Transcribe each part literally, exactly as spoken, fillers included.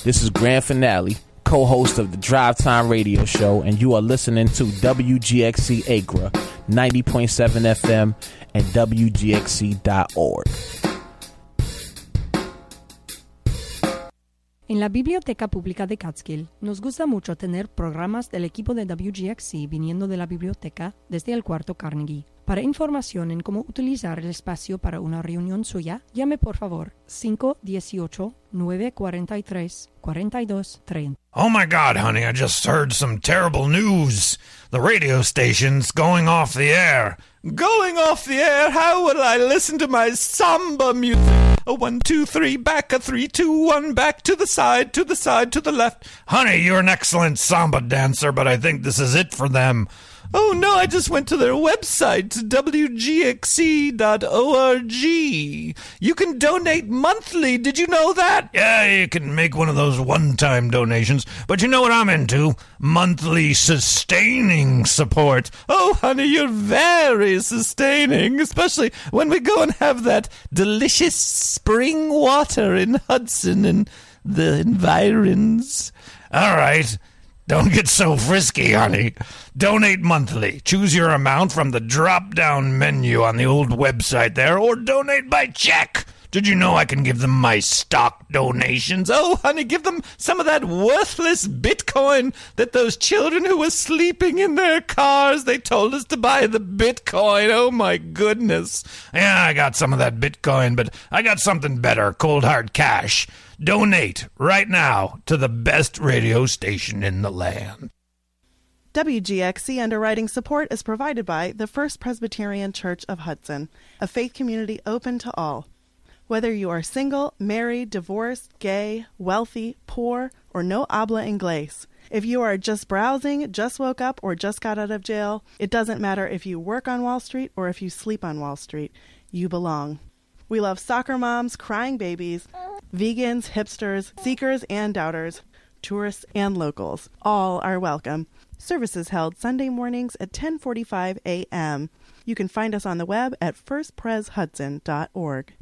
This is Grand Finale, co-host of the Drive Time Radio Show, and you are listening to W G X C Acre, ninety point seven F M and W G X C dot org. En la Biblioteca Pública de Catskill nos gusta mucho tener programas del equipo de W G X C viniendo de la biblioteca desde el cuarto Carnegie. Para información en cómo utilizar el espacio para una reunión suya, llame por favor cinco uno ocho, nueve cuatro tres, cuatro dos tres cero. Oh my God, honey, I just heard some terrible news. The radio station's going off the air. Going off the air? How will I listen to my samba music? A one, two, three, back, a three, two, one, back, to the side, to the side, to the left. Honey, you're an excellent samba dancer, but I think this is it for them. Oh, no, I just went to their website, W G X C dot org. You can donate monthly. Did you know that? Yeah, you can make one of those one-time donations. But you know what I'm into? Monthly sustaining support. Oh, honey, you're very sustaining, especially when we go and have that delicious spring water in Hudson and the environs. All right. Don't get so frisky, honey. Donate monthly. Choose your amount from the drop-down menu on the old website there, or donate by check. Did you know I can give them my stock donations? Oh, honey, give them some of that worthless Bitcoin that those children who were sleeping in their cars, they told us to buy the Bitcoin. Oh, my goodness. Yeah, I got some of that Bitcoin, but I got something better, cold hard cash. Donate right now to the best radio station in the land. W G X C underwriting support is provided by the First Presbyterian Church of Hudson, a faith community open to all. Whether you are single, married, divorced, gay, wealthy, poor, or no habla inglés, if you are just browsing, just woke up, or just got out of jail, it doesn't matter if you work on Wall Street or if you sleep on Wall Street, you belong. We love soccer moms, crying babies, vegans, hipsters, seekers and doubters, tourists and locals. All are welcome. Services held Sunday mornings at ten forty-five a.m. You can find us on the web at first pres hudson dot org.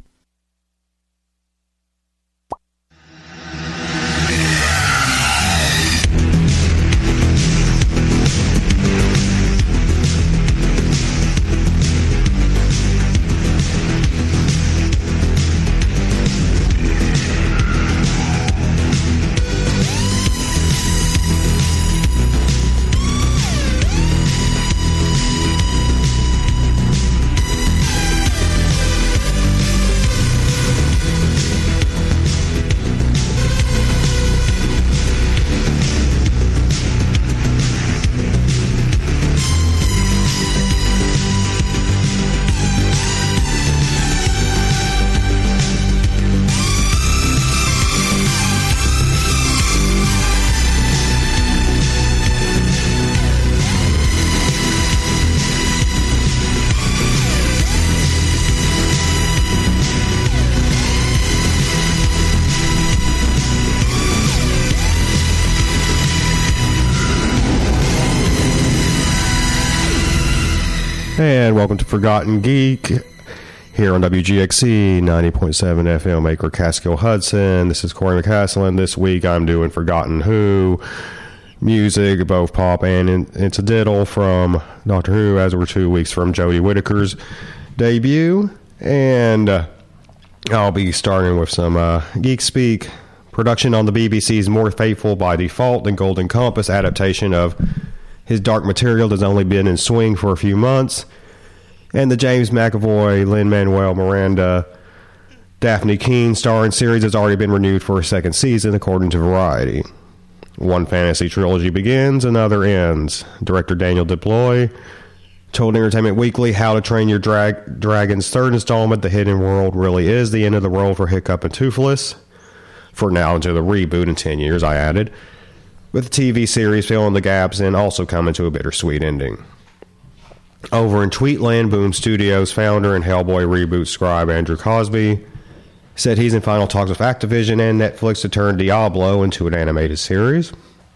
And welcome to Forgotten Geek here on W G X C ninety point seven F M, Acre, Catskill, Hudson. This is Corey McCaslin. This week I'm doing Forgotten Who music, both pop and incidental from Doctor Who, as we're two weeks from Jodie Whittaker's debut. And uh, I'll be starting with some uh, Geek Speak. Production on the B B C's More Faithful by Default and Golden Compass adaptation of His Dark Material has only been in swing for a few months. And the James McAvoy, Lin-Manuel Miranda, Daphne Keane starring series has already been renewed for a second season, according to Variety. One fantasy trilogy begins, another ends. Director Daniel Deploy told Entertainment Weekly How to Train Your Dra- Dragon's third installment, The Hidden World, really is the end of the road for Hiccup and Toothless. For now, until the reboot in ten years, I added, with the T V series filling the gaps and also coming to a bittersweet ending. Over in Tweetland, Boom Studios founder and Hellboy reboot scribe Andrew Cosby said he's in final talks with Activision and Netflix to turn Diablo into an animated series.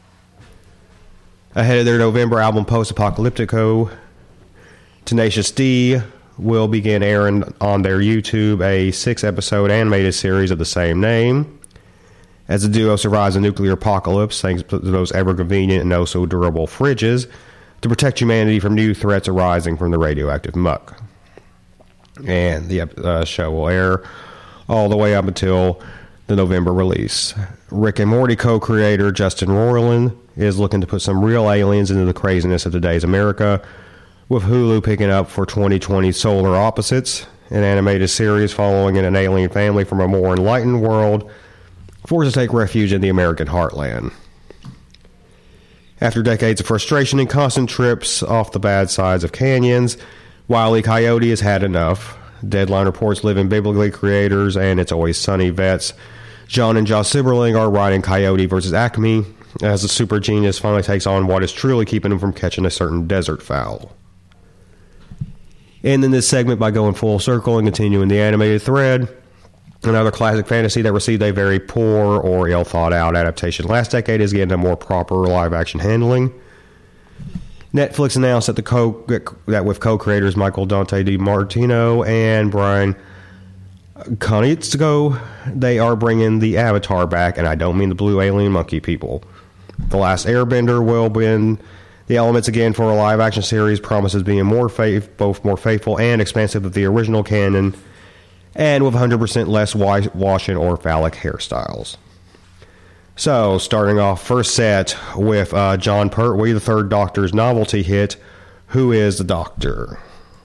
Ahead of their November album Post-Apocalyptico, Tenacious D will begin airing on their YouTube a six-episode animated series of the same name. as the duo survives a nuclear apocalypse thanks to those ever-convenient and oh-so-durable fridges to protect humanity from new threats arising from the radioactive muck. And the uh, show will air all the way up until the November release. Rick and Morty co-creator Justin Roiland is looking to put some real aliens into the craziness of today's America, with Hulu picking up for twenty twenty Solar Opposites, an animated series following an alien family from a more enlightened world forced to take refuge in the American heartland. After decades of frustration and constant trips off the bad sides of canyons, Wile E. Coyote has had enough. Deadline reports Living Biblically creators and It's Always Sunny vets John and Josh Sibberling are writing Coyote versus Acme as the super genius finally takes on what is truly keeping him from catching a certain desert fowl. And in this segment, by going full circle and continuing the animated thread, another classic fantasy that received a very poor or ill-thought-out adaptation last decade is getting a more proper live-action handling. Netflix announced that the co that with co-creators Michael Dante DiMartino and Brian Konietzko, they are bringing the Avatar back, and I don't mean the blue alien monkey people. The Last Airbender will bring the elements again for a live-action series, promises being more faith, both more faithful and expansive of the original canon, and with one hundred percent less washing or phallic hairstyles. So, starting off first set with uh, John Pertwee, the Third Doctor's novelty hit, Who is the Doctor?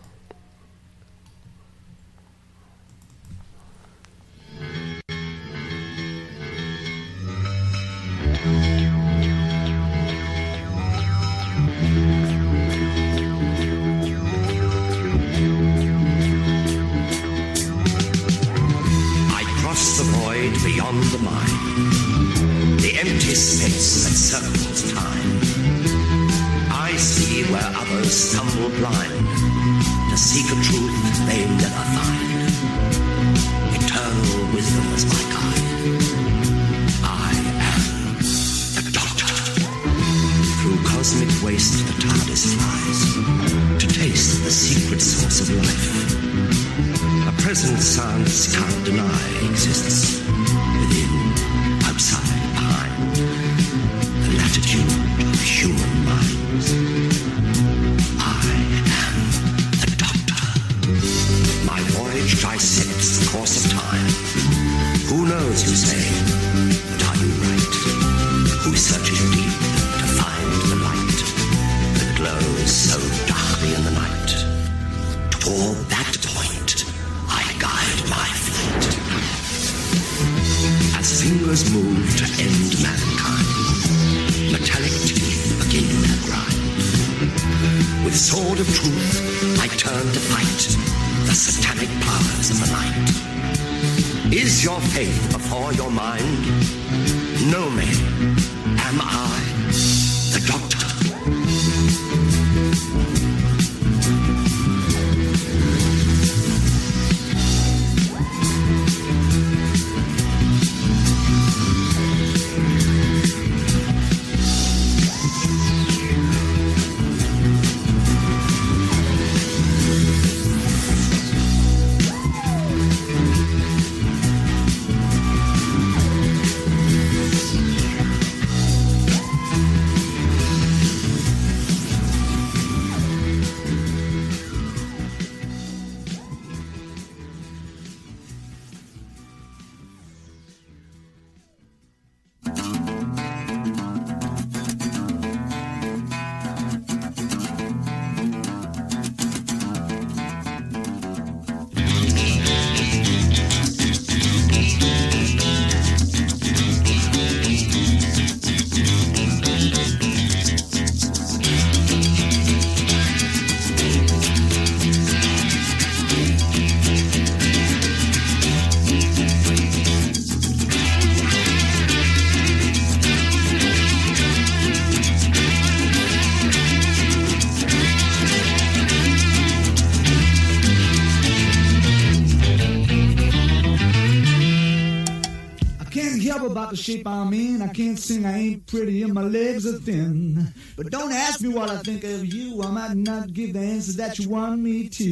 I cross the void beyond the mind, the empty space that circles time. I see where others stumble blind to seek a truth they never find. Eternal wisdom is my guide. I am the Doctor. Through cosmic waste the TARDIS flies to taste the secret source of life. A present science can't deny exists within, outside, behind the latitude of human minds. I am the Doctor. My voyage dissects the course of time. Who knows, you say, but are you right? Who searches deep to find the light that glows so darkly in the night? Toward that point I guide my flight. As fingers move to end mankind, metallic teeth begin their grind. With sword of truth I turn to fight the satanic powers of the night. Is your faith before your mind? Know me. Am I the Doctor? The shape I'm in, I can't sing, I ain't pretty, and my legs are thin. But don't ask me what I think of you, I might not give the answer that you want me to.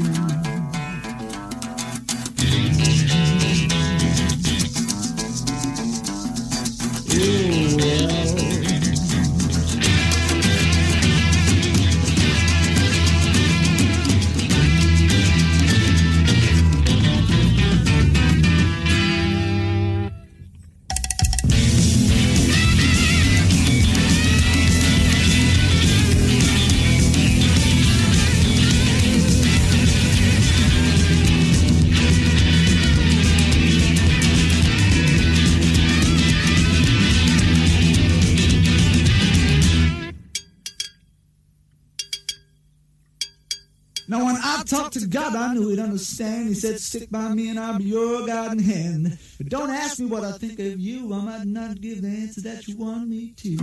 talked to God, I knew he'd understand. He said, stick by me and I'll be your guiding hand. But don't ask me what I think of you. I might not give the answer that you want me to.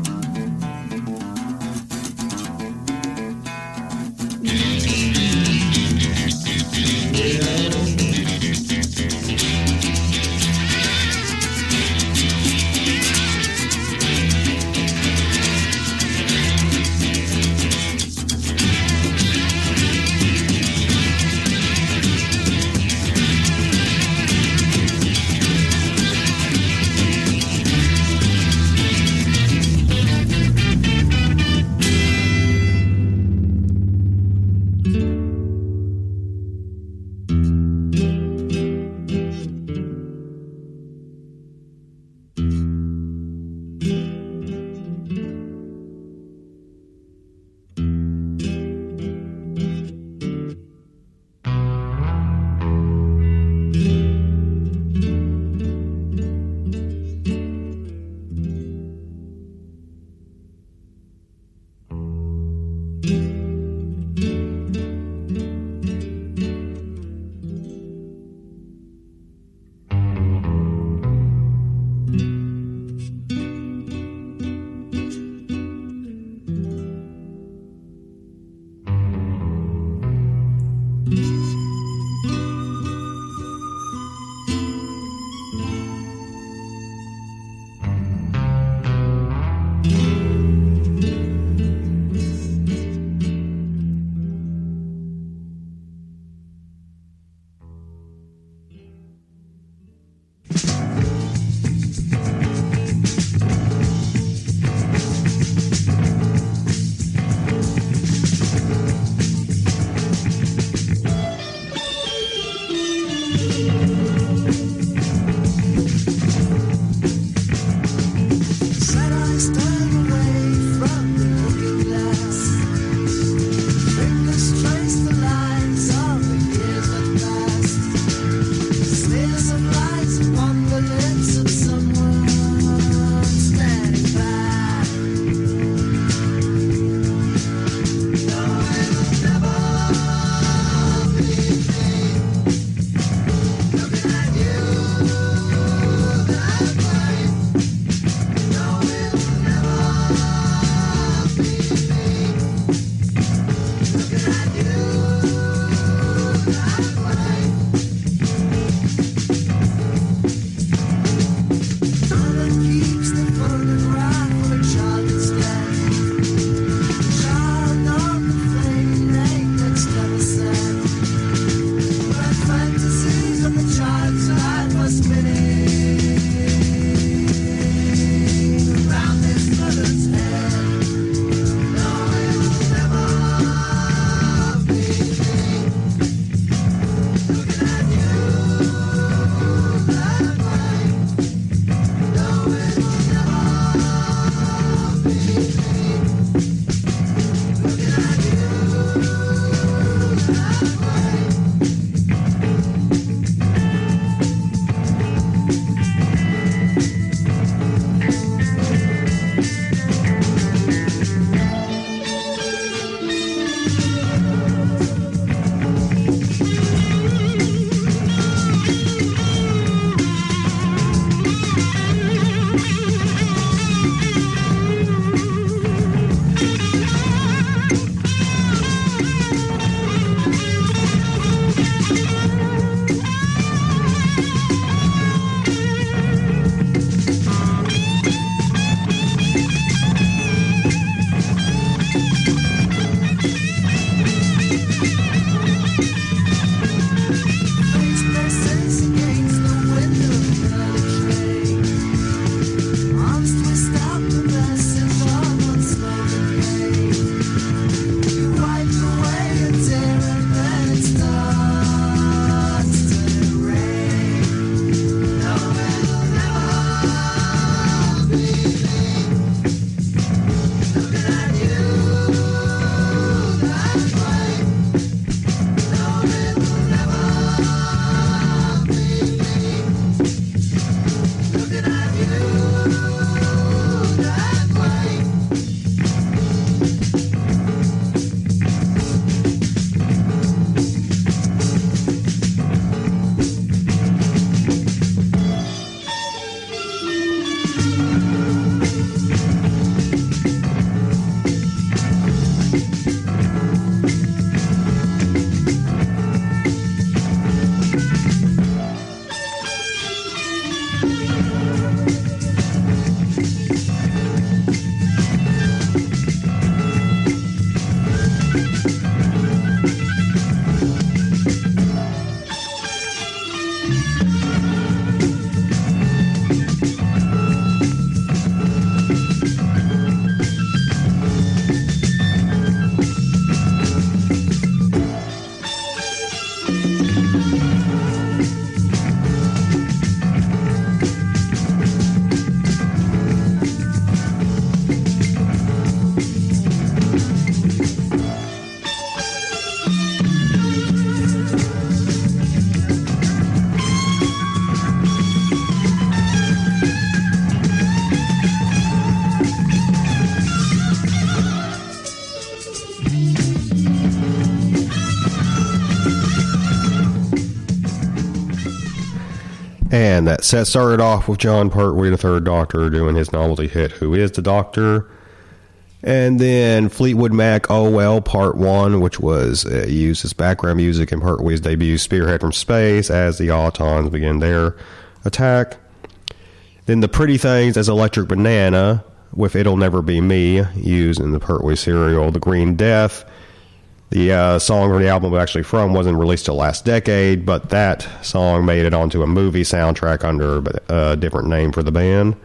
And that set started off with John Pertwee, the third Doctor, doing his novelty hit, Who is the Doctor? And then Fleetwood Mac, Oh Well, Part one, which was uh, used as background music in Pertwee's debut, Spearhead from Space, as the Autons begin their attack. Then The Pretty Things as Electric Banana, with It'll Never Be Me, used in the Pertwee serial, The Green Death. The uh, song from the album was actually from wasn't released till last decade, but that song made it onto a movie soundtrack under a different name for the band.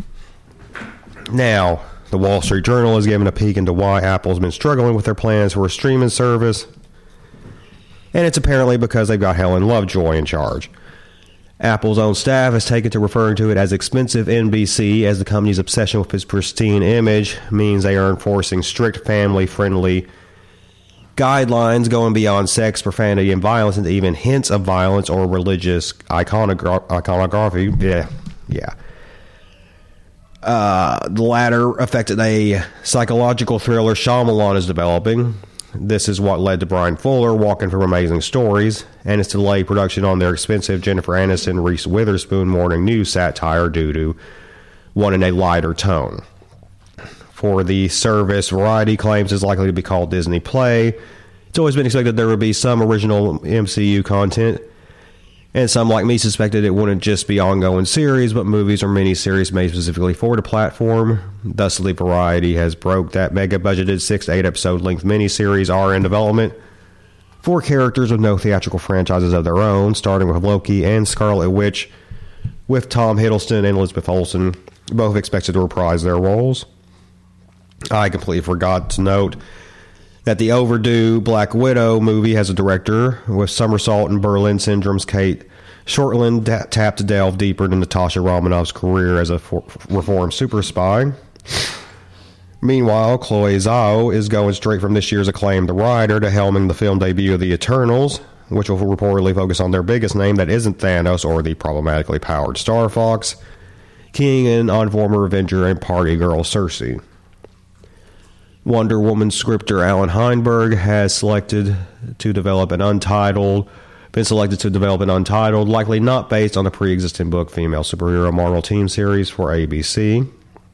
Now, the Wall Street Journal has given a peek into why Apple's been struggling with their plans for a streaming service, and it's apparently because they've got Helen Lovejoy in charge. Apple's own staff has taken to referring to it as expensive N B C, as the company's obsession with its pristine image means they are enforcing strict family-friendly guidelines going beyond sex, profanity, and violence into even hints of violence or religious iconogra- iconography. Yeah, yeah. Uh, the latter affected a psychological thriller Shyamalan is developing. This is what led to Brian Fuller walking from Amazing Stories, and its delayed production on their expensive Jennifer Aniston, Reese Witherspoon morning news satire due to one in a lighter tone. For the service, Variety claims is likely to be called Disney Play. It's always been expected there would be some original M C U content, and some like me suspected it wouldn't just be ongoing series, but movies or miniseries made specifically for the platform. Thusly, Variety has broke that mega-budgeted six to eight episode length miniseries are in development for characters with no theatrical franchises of their own, starting with Loki and Scarlet Witch, with Tom Hiddleston and Elizabeth Olsen both expected to reprise their roles. I completely forgot to note that the overdue Black Widow movie has a director, with Somersault and Berlin Syndrome's Kate Shortland t- tapped to delve deeper into Natasha Romanoff's career as a for- reformed super spy. Meanwhile, Chloe Zhao is going straight from this year's acclaimed The Rider to helming the film debut of The Eternals, which will reportedly focus on their biggest name that isn't Thanos or the problematically powered Star Fox, keying in on former Avenger and party girl Cersei. Wonder Woman scripter Alan Heinberg has selected to develop an untitled, been selected to develop an untitled, likely not based on the pre-existing book, female superhero Marvel Team series for A B C.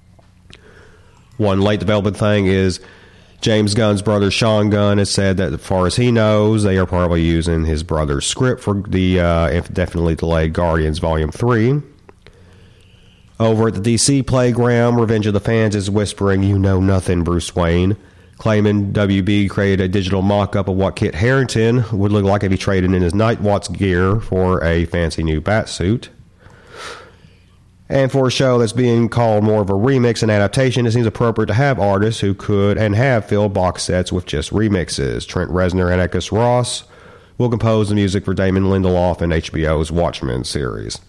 One late development thing is James Gunn's brother Sean Gunn has said that as far as he knows, they are probably using his brother's script for the uh, indefinitely delayed Guardians Volume three. Over at the D C Playground, Revenge of the Fans is whispering, "You know nothing, Bruce Wayne," claiming W B created a digital mock-up of what Kit Harington would look like if he traded in his Nightwatch gear for a fancy new Batsuit. And for a show that's being called more of a remix and adaptation, it seems appropriate to have artists who could and have filled box sets with just remixes. Trent Reznor and Atticus Ross will compose the music for Damon Lindelof and H B O's Watchmen series.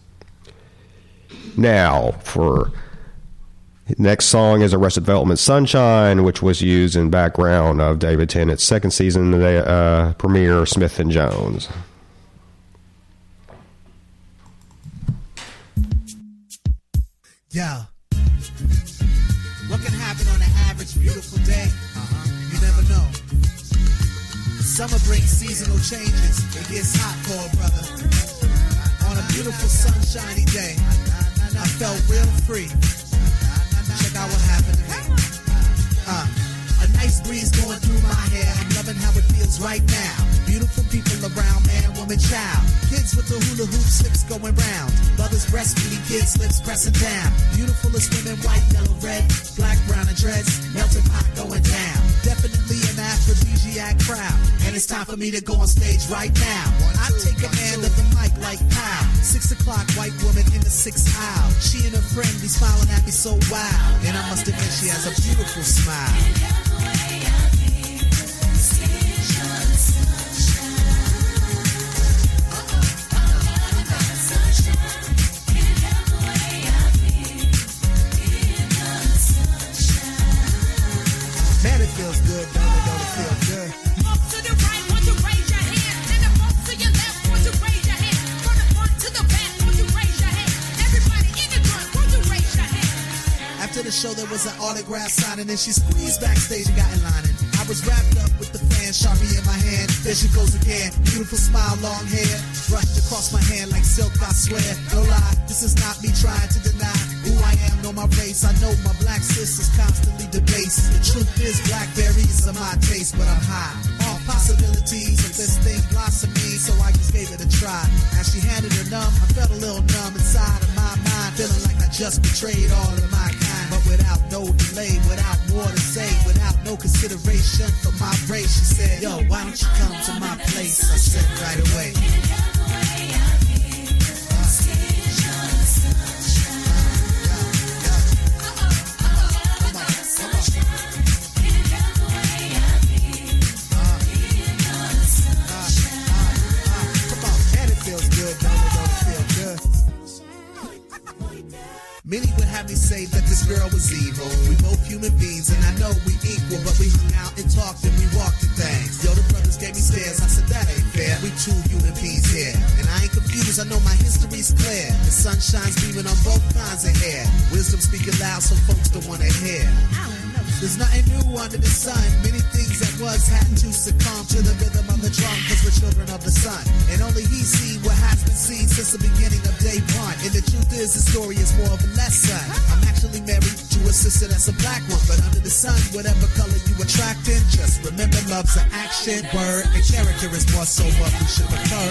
Now, for next song is Arrested Development Sunshine, which was used in background of David Tennant's second season the uh, premiere, Smith and Jones. Yo, what can happen on an average beautiful day? Uh-huh. You never know. Summer brings seasonal changes. It gets hot for a brother. On a beautiful sunshiny day, I felt real free. Check out what happened to me. Uh, a nice breeze going through my hair. I'm loving how it feels right now. Beautiful people around, man, woman, child. Kids with the hula hoop slips going round. Mothers breastfeeding kids, lips pressing down. Beautiful as women, white, yellow, red, black, brown, and dreads. Melting pot going down. Definitely an aphrodisiac crowd. And it's time for me to go on stage right now. I take command of the mic like pow. Six o'clock, white woman in the sixth aisle. She and her friend be smiling at me so wild. And I must admit she has a beautiful smile. Man, it feels good, don't it? Don't it feel good? Folks to the right, won't you raise your hand? And the folks to your left, won't you raise your hand? From the front to the back, won't you raise your hand? Everybody in the front, won't you raise your hand? After the show, there was an autograph signing, and she squeezed backstage and got in line. I was wrapped up with the fans hand, Sharpie in my hand. There she goes again. Beautiful smile, long hair. Brushed across my hand like silk, I swear. No lie, this is not me trying to deny who I am, know my race. I know my black sisters constantly debased. The truth is, blackberries are my taste, but I'm high. All possibilities of this thing blossoming, so I just gave it a try. As she handed her numb, I felt a little numb inside of my mind, feeling like I just betrayed all of my kind. But without no delay, without more to say, without no consideration for my race, she said, yo, why don't you come to my place? I said right away. Many would have me say that this girl was evil. We both human beings and I know we equal, but we hung out and talked and we walked and things. Yo, the brothers gave me stares, I said that ain't fair. We two human beings here, and I ain't confused, I know my history's clear. The sun shines beaming on both kinds of hair. Wisdom speaking loud so folks don't wanna hear. There's nothing new under the sun. Many things that was had to succumb to the rhythm of the drum, cause we're children of the sun. And only he see what has been seen since the beginning of day one. And the truth is, the story is more of a lesson. I'm actually married to a sister that's a black one, but under the sun, whatever color you attracting, just remember love's an action, word, and character is more so what we should prefer.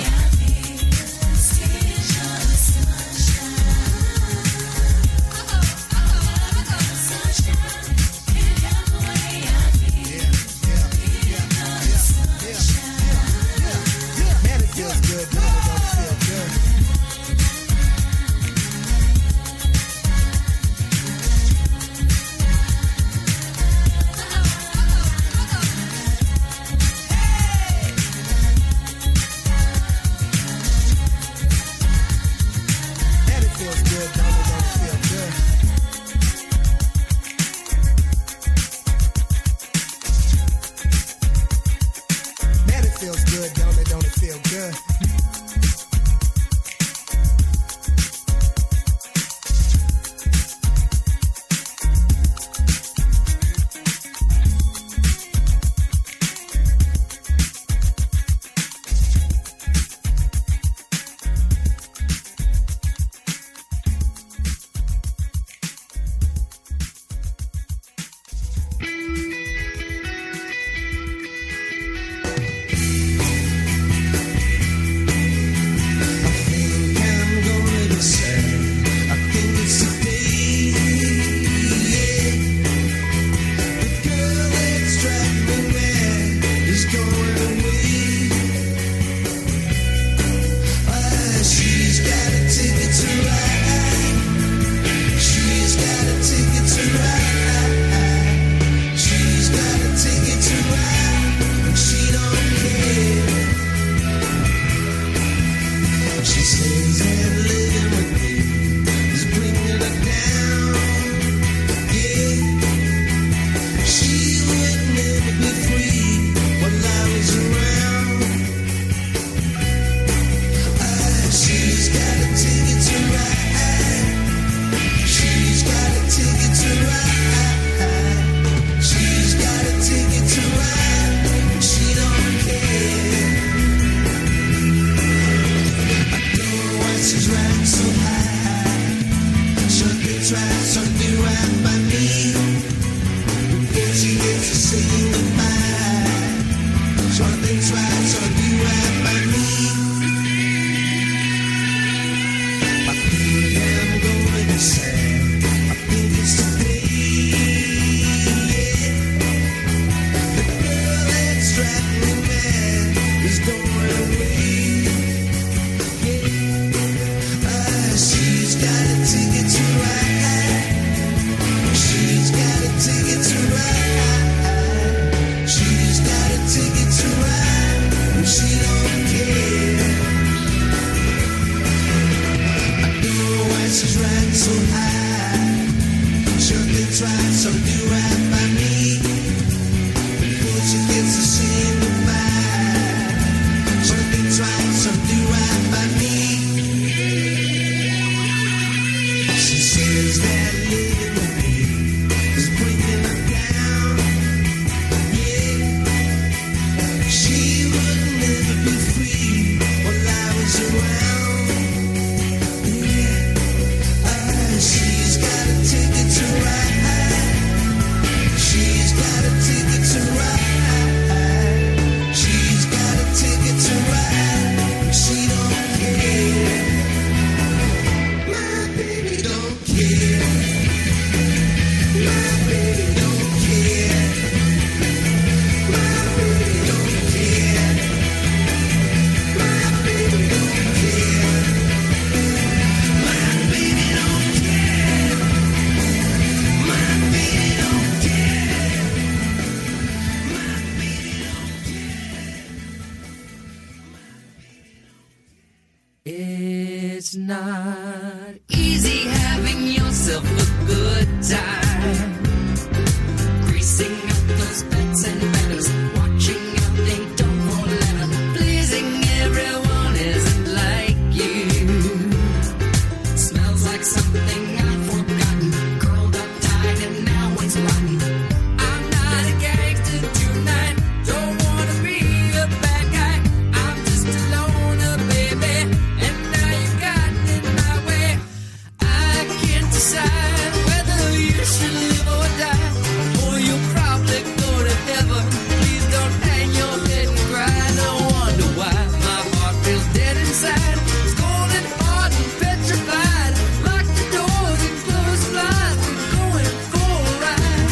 It's not easy having yourself a good time. Greasing up those bets and betters, watching out they don't fall letter. Pleasing everyone isn't like you. Smells like something I've forgotten. Curled up tight and now it's rotten. I'm not a gangster tonight. Don't wanna be a bad guy. I'm just a loner, baby. And now you got in my way. I can't decide whether you should live or die. Or you'll probably go to heaven. Please don't hang your head and cry. No wonder why my heart feels dead inside. It's cold and hard and petrified. Lock the doors and close the blinds. I'm going for a ride.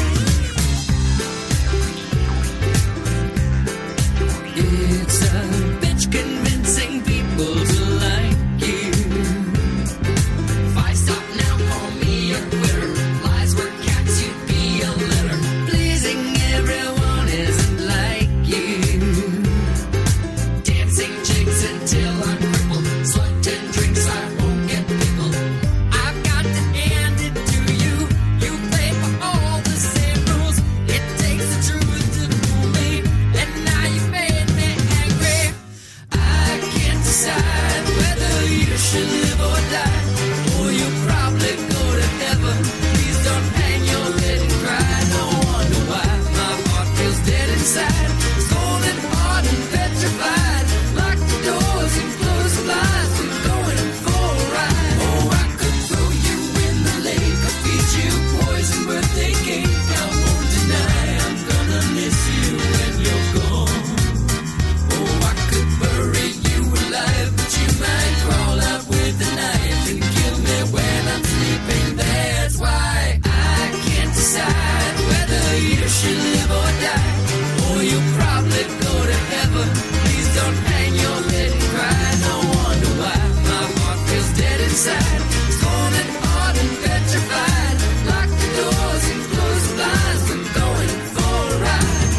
It's a bitch convincing people to like you. If I stop now, call me a quitter. Lies were cats, you'd be a litter. Pleasing everyone isn't like you. Dancing chicks until I'm crippled. Slut and drinks, I won't get pickled. I've got to hand it to you. You play for all the same rules. It takes the truth to fool me. And now you made me angry. I can't decide whether you should live or die. Or you'll probably go to heaven. Please don't hang your head and cry. No wonder why my heart feels dead inside. It's cold and hard and petrified. Lock the doors and close the blinds. We're going for a ride. Oh, I could throw you in the lake or feed you poison birthday cake. I won't deny I'm gonna miss you when you're gone. Oh, I could bury you alive, but you might crawl out with a knife and kill me when I'm sleeping. That's why I can't decide whether you should live or die. Or you'll probably go to heaven. Please don't hang your head and cry. No wonder why my heart feels dead inside. It's cold and hard and petrified. Lock the doors and close the blinds. I'm going for a ride.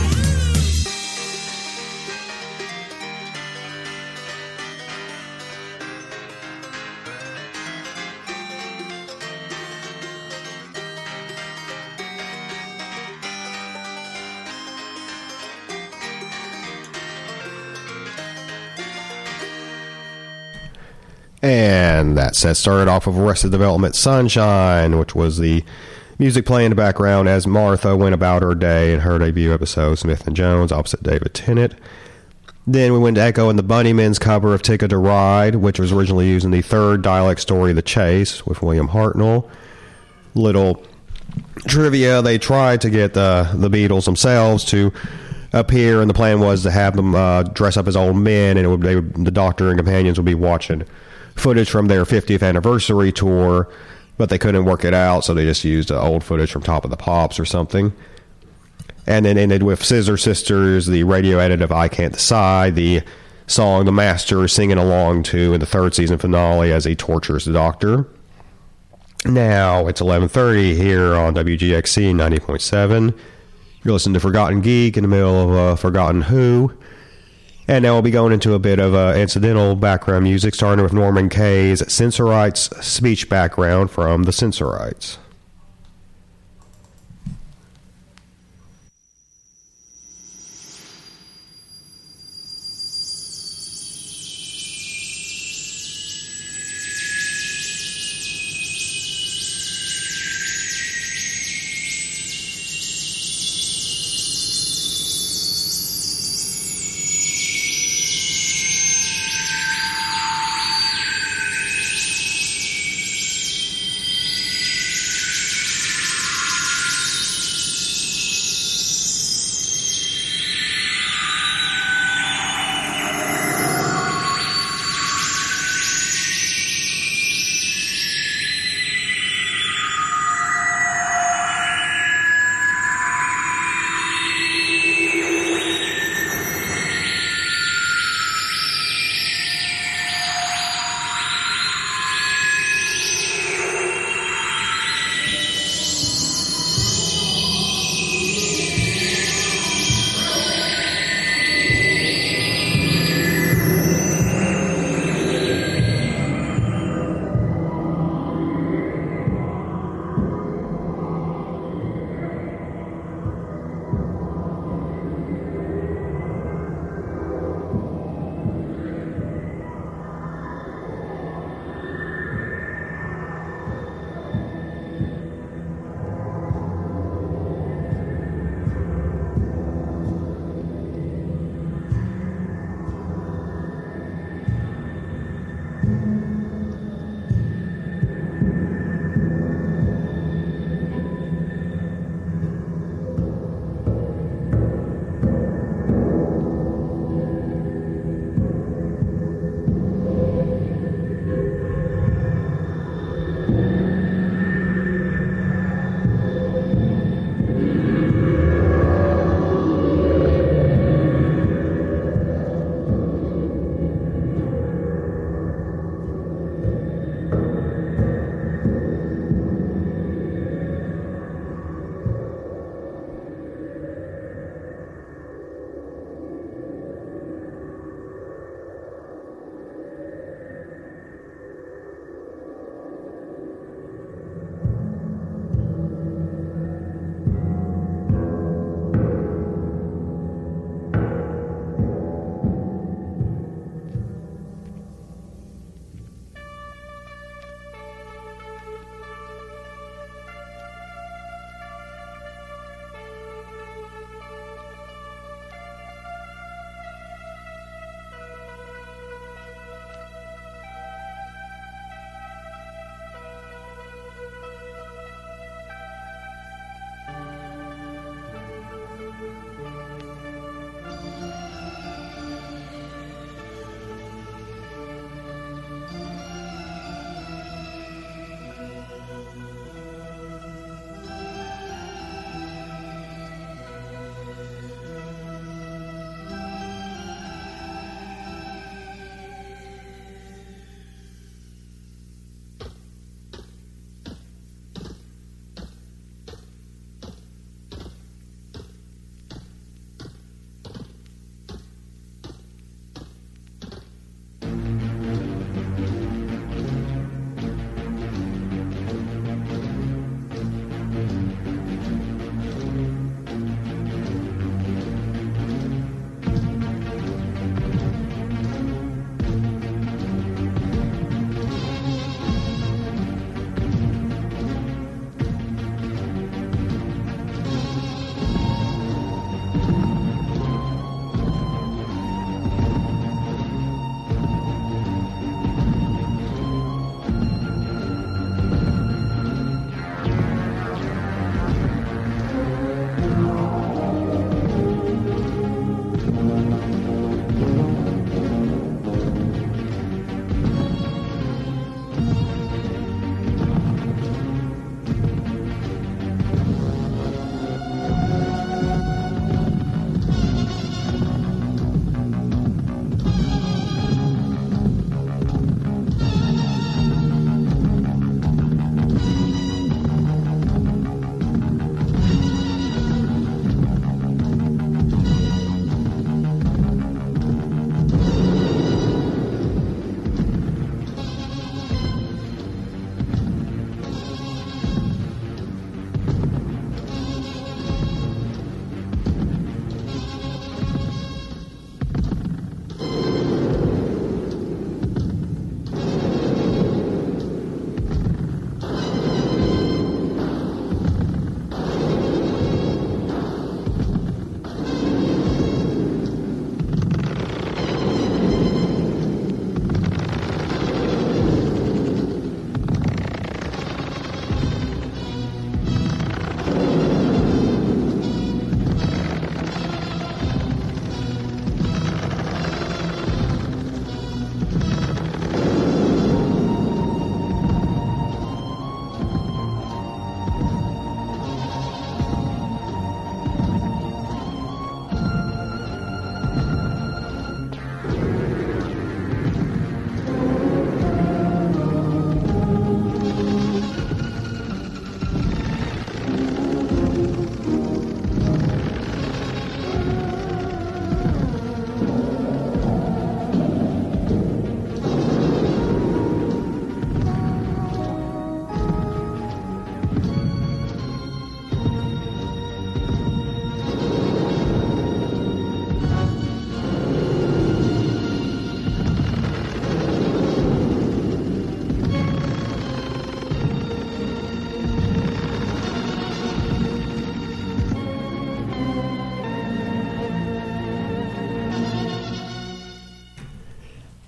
And that set started off of Arrested Development Sunshine, which was the music playing in the background as Martha went about her day in her debut episode, Smith and Jones, opposite David Tennant. Then we went to Echo and the Bunnymen's cover of Ticket to Ride, which was originally used in the third dialect story, The Chase, with William Hartnell. Little trivia, they tried to get the, the Beatles themselves to appear, and the plan was to have them uh, dress up as old men, and it would, they would, the Doctor and companions would be watching footage from their fiftieth anniversary tour, but they couldn't work it out, so they just used uh, old footage from Top of the Pops or something. And then ended with Scissor Sisters, the radio edit of I Can't Decide, the song the Master is singing along to in the third season finale as he tortures the Doctor. Now it's eleven thirty here on W G X C ninety point seven. You're listening to Forgotten Geek in the middle of uh, Forgotten Who. And now we'll be going into a bit of uh, incidental background music, starting with Norman Kay's Censorites speech background from The Censorites.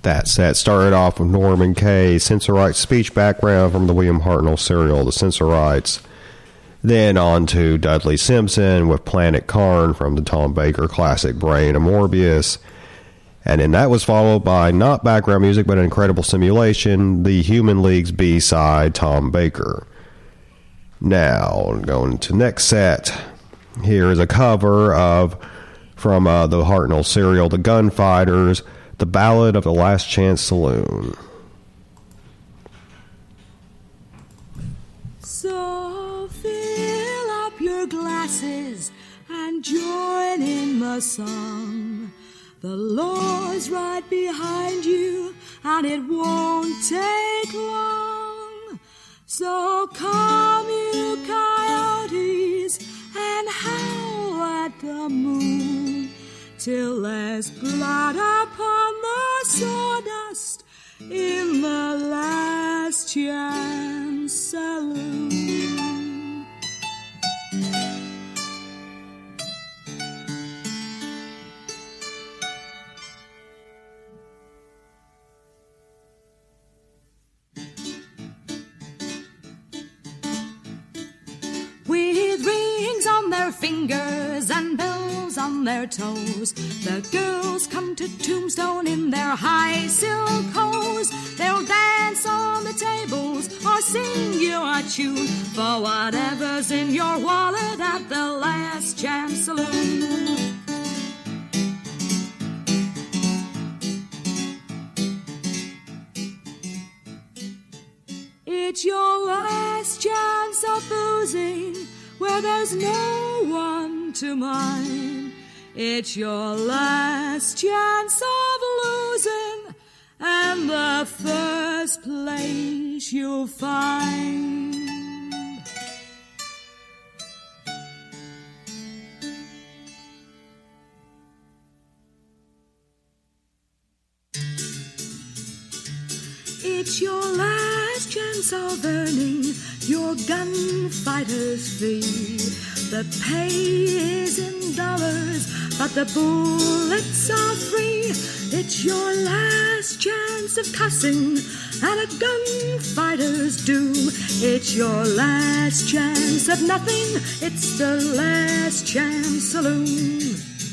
That set started off with Norman Kay, Sensorite's speech background from the William Hartnell serial, The Sensorites. Then on to Dudley Simpson with Planet Karn from the Tom Baker classic Brain of Morbius. And then that was followed by, not background music, but an incredible simulation, the Human League's B-side, Tom Baker. Now, going to next set. Here is a cover of, from uh, the Hartnell serial, The Gunfighters, The Ballad of the Last Chance Saloon. So fill up your glasses and join in the song. The Lord's right behind you and it won't take long. So come you coyotes and howl at the moon till there's blood upon the sawdust in the Last Chance Saloon. With rings on their fingers and bells on their toes, the girls come to Tombstone in their high silk hose. They'll dance on the tables or sing you a tune for whatever's in your wallet at the Last Chance Saloon. It's your last chance of boozing where there's no one to mind. It's your last chance of losing and the first place you'll find. It's your last chance of earning your gunfighter's fee. The pay is in dollars, but the bullets are free. It's your last chance of cussing and a gunfighter's due. It's your last chance of nothing. It's the Last Chance Saloon.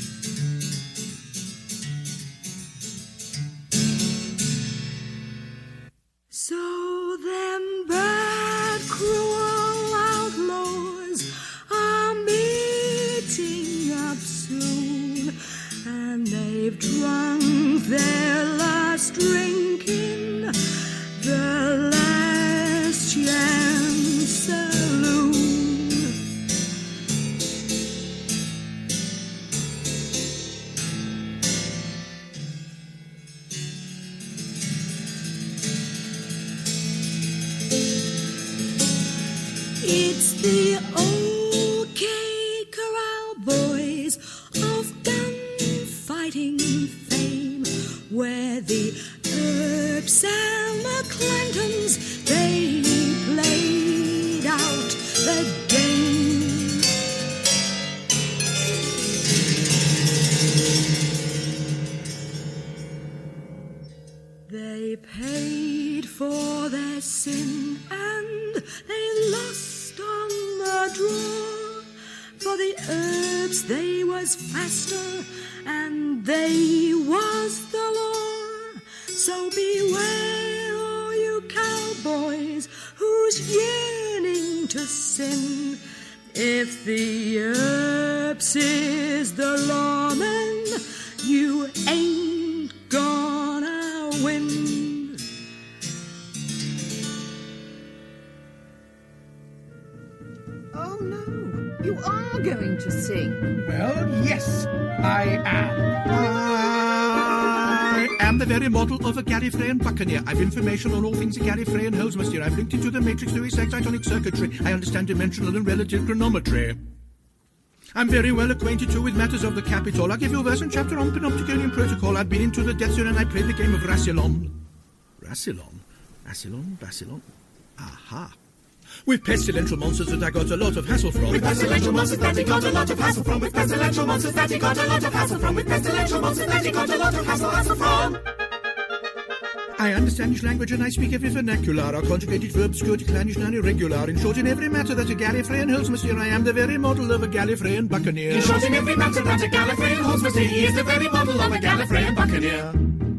So them bad, cruel outlaws are meeting up soon, and they've drunk their last drink in the Last Chance Saloon. It's the OK Corral boys of gunfighting fame, where the Earps and the Clantons, they played out the game. They paid for their sin and they lost on the draw. For the Earps they was faster and they was the law. So beware, all you cowboys who's yearning to sin. If the Earps is the lawman, you ain't gonna win. Oh no, you are going to sing. Well, yes, I am. I am the very model of a Gallifreyan buccaneer. I've information on all things a Gallifreyan holds, monsieur. I've linked into the matrix through its excitonic circuitry. I understand dimensional and relative chronometry. I'm very well acquainted too with matters of the Capitol. I'll give you a verse and chapter on Panopticonian protocol. I've been into the Death Zone and I played the game of Rassilon. Rassilon? Rassilon? Rassilon? Aha. With pestilential monsters that I got a lot of hassle from. With pestilential monsters that he got a lot of hassle from. With pestilential monsters that he got a lot of hassle from. With pestilential monsters that he got a lot of hassle, hassle from. I understand each language and I speak every vernacular. Our conjugated verbs go decline each irregular. In short, in every matter that a Gallifreyan holds, monsieur, I am the very model of a Gallifreyan buccaneer. In short, in every matter that a Gallifreyan holds, monsieur, he is the very model of a Gallifreyan buccaneer.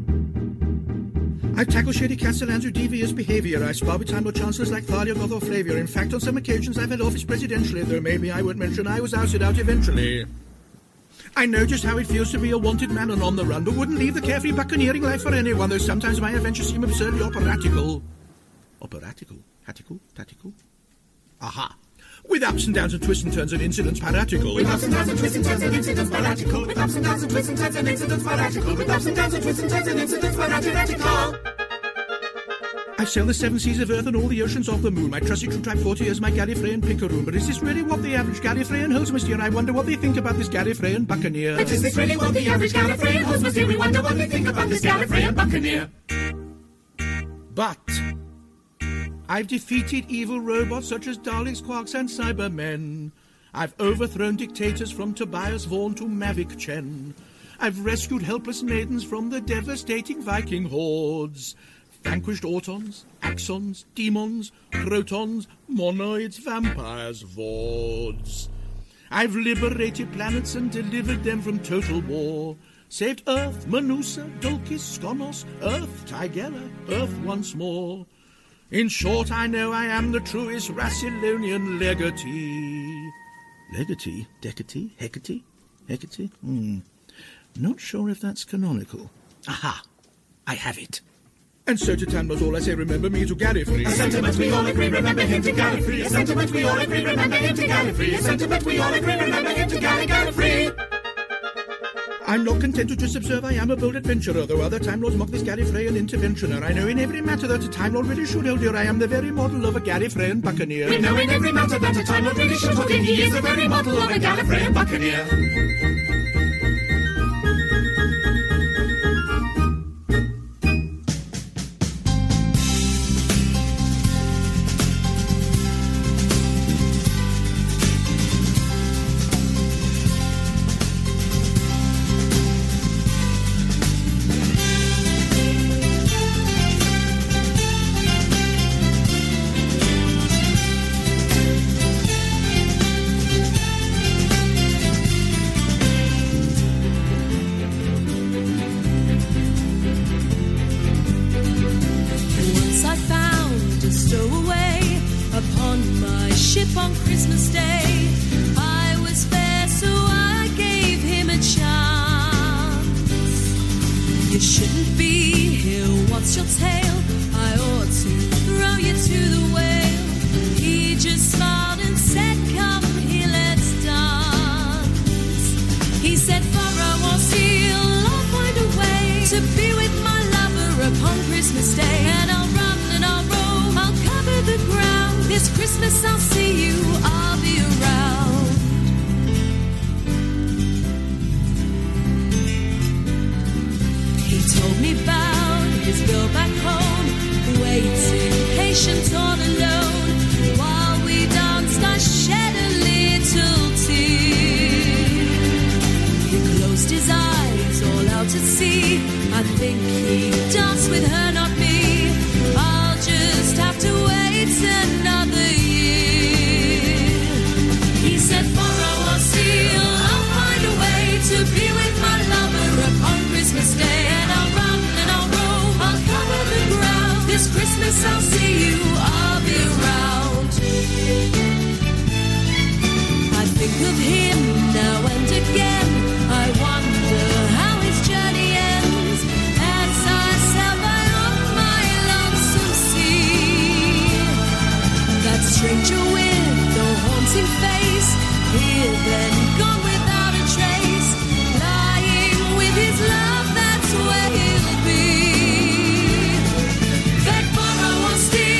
I tackle shady castellans with devious behaviour. I spar with Time Lord Chancellors like Thalia, Goth or Flavia. In fact, on some occasions I've held office presidentially, though maybe I would mention I was ousted out eventually. I know just how it feels to be a wanted man and on the run, but wouldn't leave the carefree buccaneering life for anyone, though sometimes my adventures seem absurdly operatical. Operatical? Tactical? Tactical? Aha! With ups and downs and twists and turns and incidents piratical. With ups and downs and twists and turns and incidents piratical. With ups and downs and twists and turns and incidents piratical. With ups and downs and twists and turns and incidents piratical. I sail the seven seas of earth and all the oceans of the moon. My trusty crew tribe forty is my Gallifreyan picaroon. But is this really what the average Gallifreyan holds, monsieur? I wonder what they think about this Gallifreyan buccaneer. But is this really what the average Gallifreyan holds, monsieur? We wonder what they think about this Gallifreyan buccaneer. But I've defeated evil robots such as Daleks, Quarks and Cybermen. I've overthrown dictators from Tobias Vaughan to Mavic Chen. I've rescued helpless maidens from the devastating Viking hordes. Vanquished autons, axons, demons, protons, monoids, vampires, vords. I've liberated planets and delivered them from total war. Saved Earth, Manusa, Dulcis, Skonos, Earth, Tigella, Earth once more. In short, I know I am the truest Rassilonian legatee. Legatee? Decatee? Hecatee? Hecatee? Hmm. Not sure if that's canonical. Aha! I have it. And so to Tanmos all I say, remember me to Gallifrey. A sentiment we all agree, remember him to Gallifrey. A sentiment we all agree, remember him to Gallifrey. A sentiment we all agree, remember him to Gall- Gallifrey. I'm not content to just observe, I am a bold adventurer, though other Time Lords mock this Gallifreyan interventioner. I know in every matter that a Time Lord really should hold dear, I am the very model of a Gallifreyan buccaneer. We know in every matter that a Time Lord really should hold dear, he is the very model of a Gallifreyan buccaneer. That borrow or steal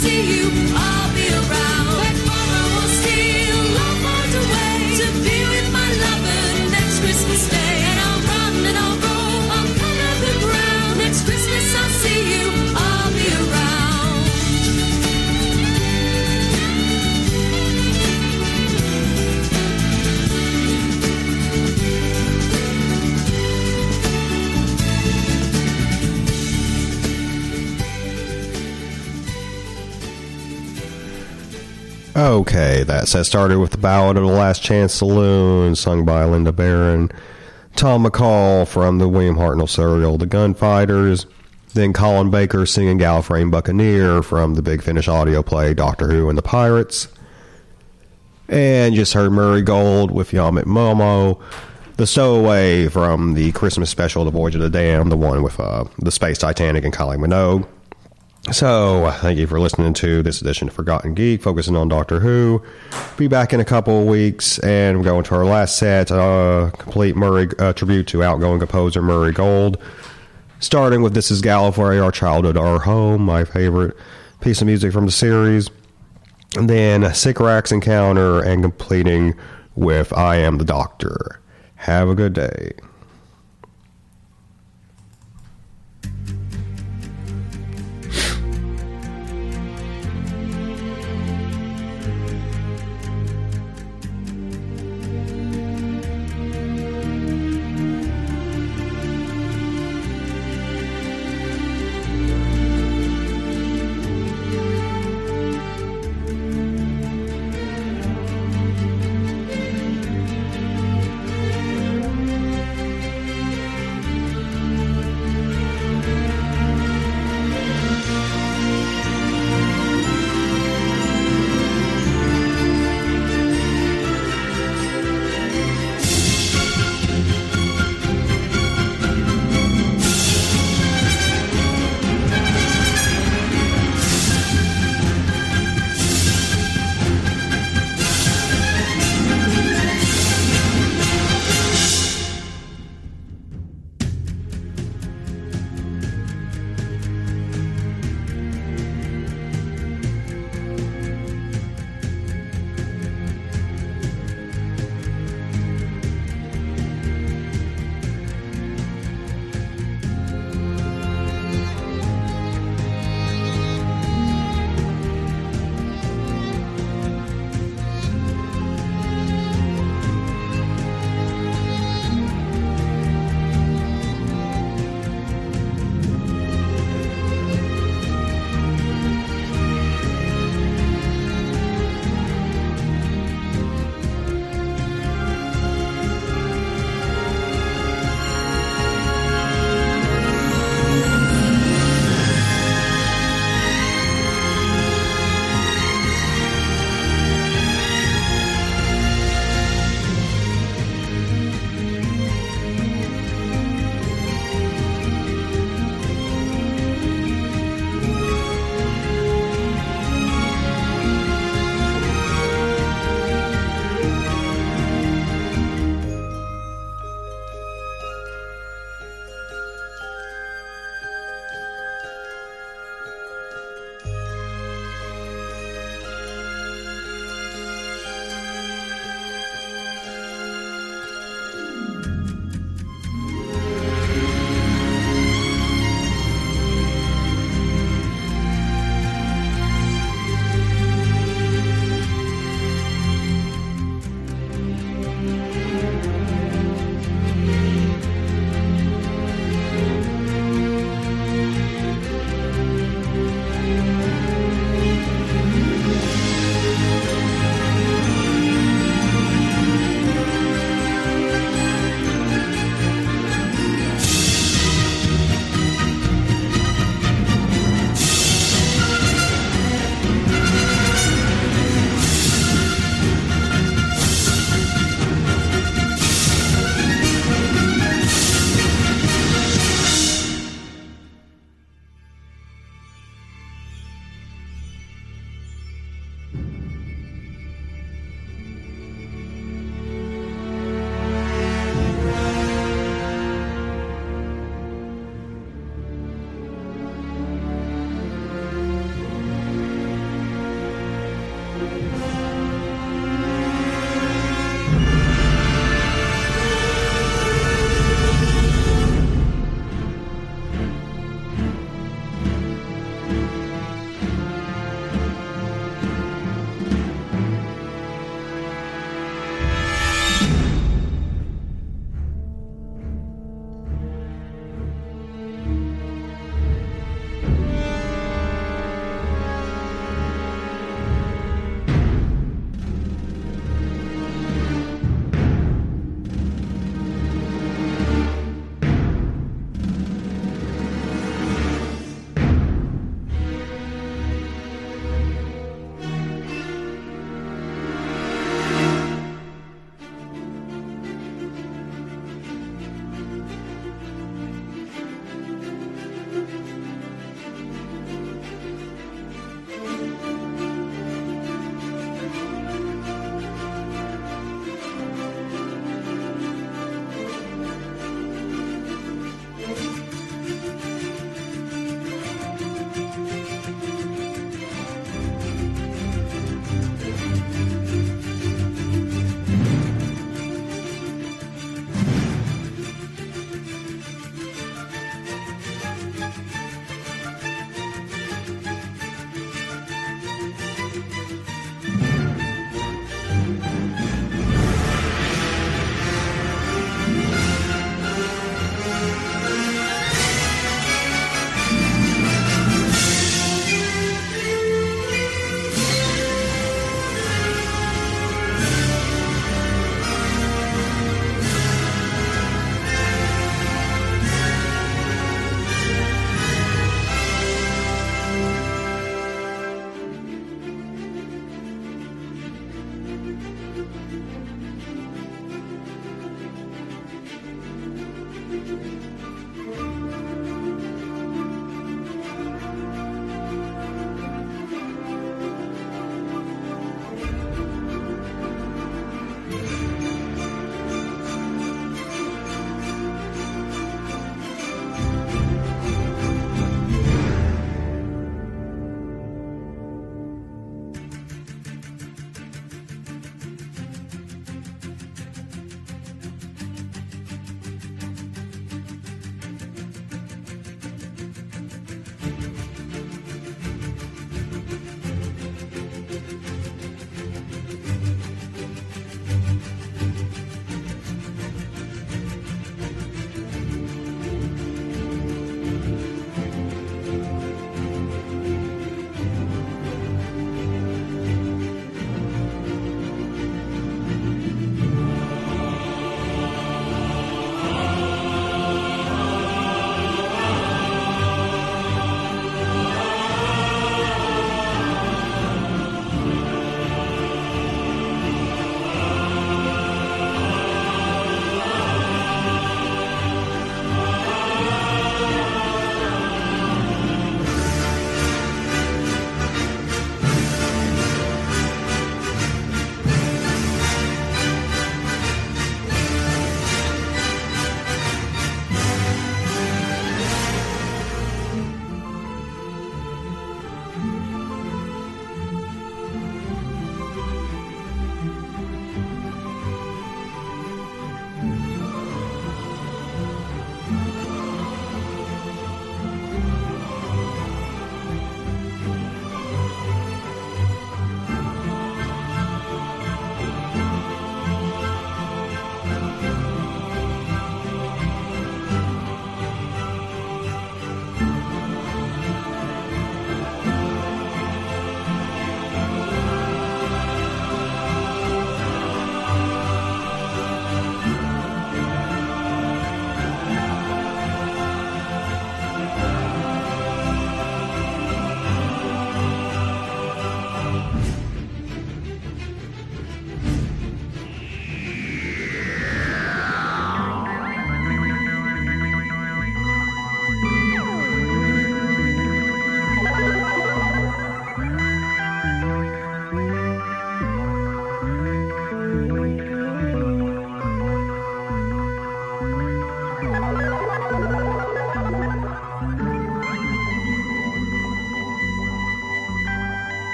see you, I'll be around. When tomorrow will steal, I'll find a way to be with my lover next Christmas Day. And I'll run and I'll roll, I'll cover the ground. Next Christmas I'll see you, I'll be around. Okay, that set started with the Ballad of the Last Chance Saloon, sung by Linda Barron. Tom McCall from the William Hartnell serial The Gunfighters. Then Colin Baker singing Gallifreyan Buccaneer from the Big Finish audio play Doctor Who and the Pirates. And just heard Murray Gold with Yamit Momo, the Stowaway from the Christmas special The Voyage of the Damned, the one with uh, the Space Titanic and Kylie Minogue. So, thank you for listening to this edition of Forgotten Geek, focusing on Doctor Who. Be back in a couple of weeks, and we're going to our last set, uh, complete Murray uh, tribute to outgoing composer Murray Gold. Starting with This Is Gallifrey, Our Childhood, Our Home, my favorite piece of music from the series. And then Sycorax Encounter, and completing with I Am the Doctor. Have a good day.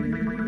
Thank you.